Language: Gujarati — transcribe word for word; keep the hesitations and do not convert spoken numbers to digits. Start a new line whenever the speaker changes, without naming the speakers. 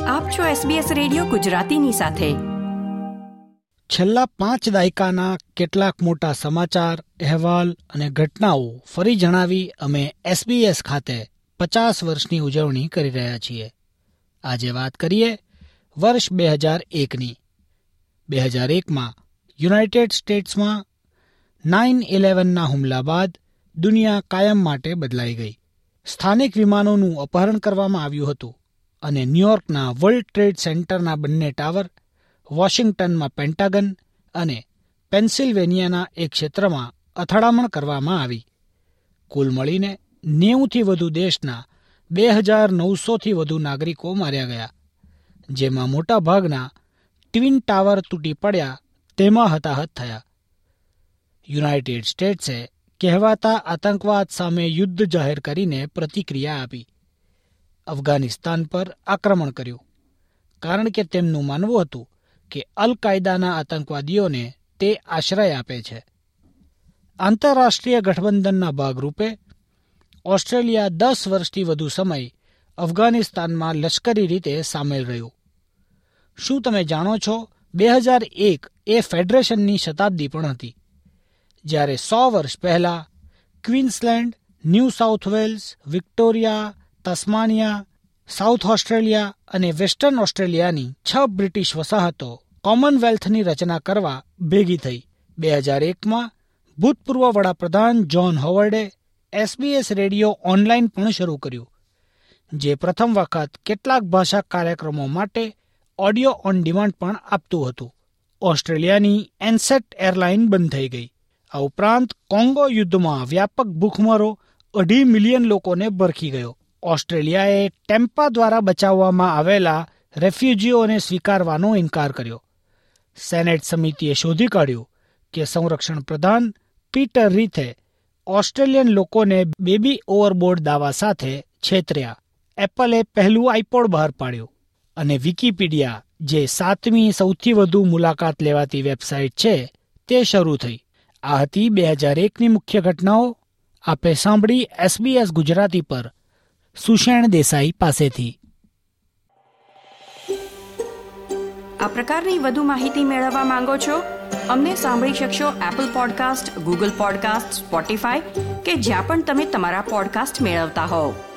આપ છો એસબીએસ રેડિયો ગુજરાતીની સાથે.
છેલ્લા પાંચ દાયકાના કેટલાક મોટા સમાચાર, અહેવાલ અને ઘટનાઓ ફરી જણાવી અમે એસબીએસ ખાતે પચાસ વર્ષની ઉજવણી કરી રહ્યા છીએ. આજે વાત કરીએ વર્ષ બે હજાર એકની. બે હજાર એકમાં યુનાઇટેડ સ્ટેટ્સમાં નાઇન ઇલેવનના હુમલા બાદ દુનિયા કાયમ માટે બદલાઈ ગઈ. સ્થાનિક વિમાનોનું અપહરણ કરવામાં આવ્યું હતું અને ન્યૂયોર્કના વર્લ્ડ ટ્રેડ સેન્ટરના બંને ટાવર, વોશિંગ્ટનમાં પેન્ટાગન અને પેન્સિલ્વેનિયાના એક ક્ષેત્રમાં અથડામણ કરવામાં આવી. કુલ મળીને નેવુંથી વધુ દેશના બે હજાર નવસોથી વધુ નાગરિકો માર્યા ગયા, જેમાં મોટાભાગના ટ્વિન ટાવર તૂટી પડ્યા તેમાં હતાહત થયા. યુનાઇટેડ સ્ટેટ્સે કહેવાતા આતંકવાદ સામે યુદ્ધ જાહેર કરીને પ્રતિક્રિયા આપી. અફઘાનિસ્તાન પર આક્રમણ કર્યું, કારણ કે તેમનું માનવું હતું કે અલ કાયદાના આતંકવાદીઓને તે આશ્રય આપે છે. આંતરરાષ્ટ્રીય ગઠબંધનના ભાગરૂપે ઓસ્ટ્રેલિયા દસ વર્ષથી વધુ સમય અફઘાનિસ્તાનમાં લશ્કરી રીતે સામેલ રહ્યું. શું તમે જાણો છો, બે હજાર એક એ ફેડરેશનની શતાબ્દી પણ હતી, જ્યારે સો વર્ષ પહેલાં Queensland, New South Wales, Victoria, Tasmania, South Australia અને વેસ્ટર્ન ઓસ્ટ્રેલિયાની છ બ્રિટિશ વસાહતો કોમનવેલ્થની રચના કરવા ભેગી થઈ. બે હજાર એકમાં ભૂતપૂર્વ વડાપ્રધાન જ્હોન હોવર્ડે એસબીએસ રેડિયો ઓનલાઇન પણ શરૂ કર્યું, જે પ્રથમ વખત કેટલાક ભાષા કાર્યક્રમો માટે ઓડિયો ઓન ડિમાન્ડ પણ આપતું હતું. ઓસ્ટ્રેલિયાની એનસેટ એરલાઇન બંધ થઈ ગઈ. આ ઉપરાંત કોંગો યુદ્ધમાં વ્યાપક ભૂખમરો અઢી મિલિયન લોકોને ભરખી ગયો. ઓસ્ટ્રેલિયાએ ટેમ્પા દ્વારા બચાવવામાં આવેલા રેફ્યુજીઓને સ્વીકારવાનો ઇનકાર કર્યો. સેનેટ સમિતિએ શોધી કાઢ્યું કે સંરક્ષણ પ્રધાન પીટર રીથે ઓસ્ટ્રેલિયન લોકોને બેબી ઓવરબોર્ડ દાવા સાથે છેતર્યા. એપલે પહેલું આઈપોડ બહાર પાડ્યું અને વિકિપીડિયા, જે સાતમી સૌથી વધુ મુલાકાત લેવાતી વેબસાઇટ છે, તે શરૂ થઈ. આ હતી બે હજાર એકની મુખ્ય ઘટનાઓ. આપે સાંભળી એસબીએસ ગુજરાતી પર સુષેણ દેસાઈ પાસેથી.
આ પ્રકારની વધુ માહિતી મેળવવા માંગો છો? અમને સાંભળી શકશો Apple podcast, Google podcast, Spotify કે જ્યાં પણ તમે તમારા પોડકાસ્ટ મેળવતા હોવ.